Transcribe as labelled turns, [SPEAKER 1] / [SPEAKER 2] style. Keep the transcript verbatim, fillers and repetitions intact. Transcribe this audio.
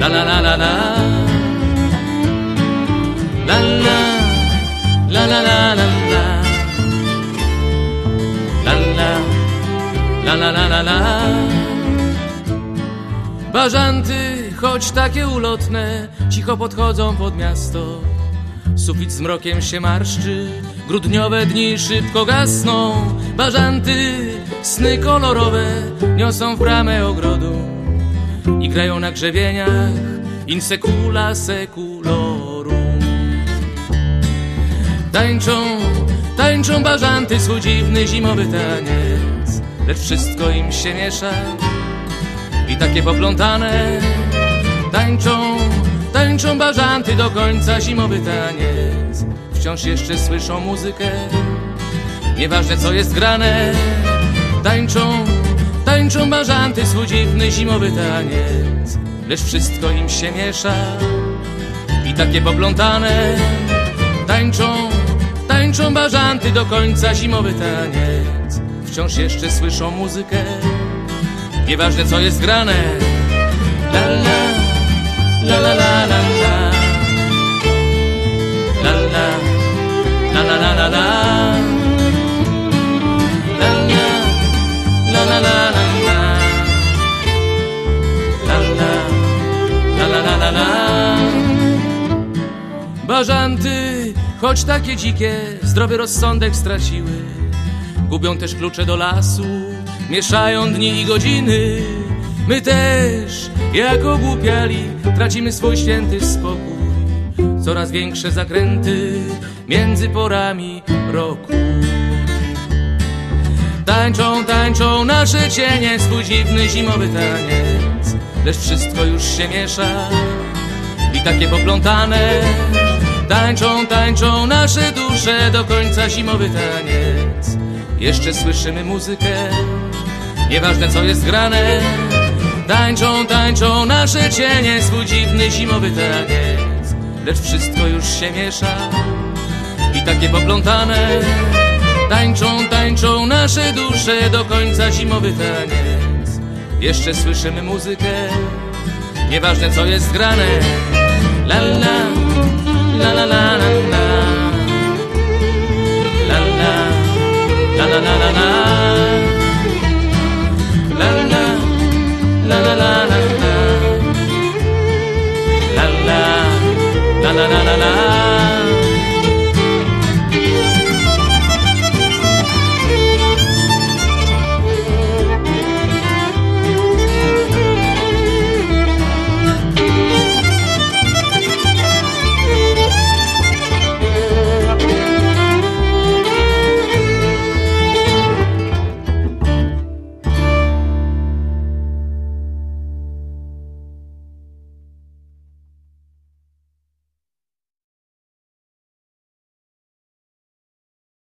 [SPEAKER 1] La la la la la. La la la la la la la. La la la la la la la. Bażanty, choć takie ulotne, cicho podchodzą pod miasto. Sufit z mrokiem się marszczy, grudniowe dni szybko gasną. Bażanty, sny kolorowe, niosą w bramę ogrodu i grają na grzebieniach in secula seculorum. Tańczą, tańczą bażanty swój dziwny zimowy taniec, lecz wszystko im się miesza i takie poplątane. Tańczą, tańczą bażanty do końca zimowy taniec. Wciąż jeszcze słyszą muzykę, nieważne co jest grane. Tańczą, tańczą bażanty swój dziwny zimowy taniec, lecz wszystko im się miesza i takie poplątane. Tańczą, tańczą bażanty do końca zimowy taniec. Wciąż jeszcze słyszą muzykę, nieważne co jest grane. La la la la la la la. La la la la la la la. La la la la la la. La la la la la la. Bażanty, choć takie dzikie, zdrowy rozsądek straciły. Gubią też klucze do lasu, mieszają dni i godziny. My też, jak ogłupiali, tracimy swój święty spokój. Coraz większe zakręty między porami roku. Tańczą, tańczą nasze cienie swój dziwny zimowy taniec, lecz wszystko już się miesza i takie poplątane. Tańczą, tańczą nasze dusze do końca zimowy taniec. Jeszcze słyszymy muzykę, nieważne co jest grane. Tańczą, tańczą nasze cienie swój dziwny zimowy taniec, lecz wszystko już się miesza i takie poplątane. Tańczą, tańczą nasze dusze do końca zimowy taniec. Jeszcze słyszymy muzykę, nieważne co jest grane. La la la la la la la. La la la la la la la.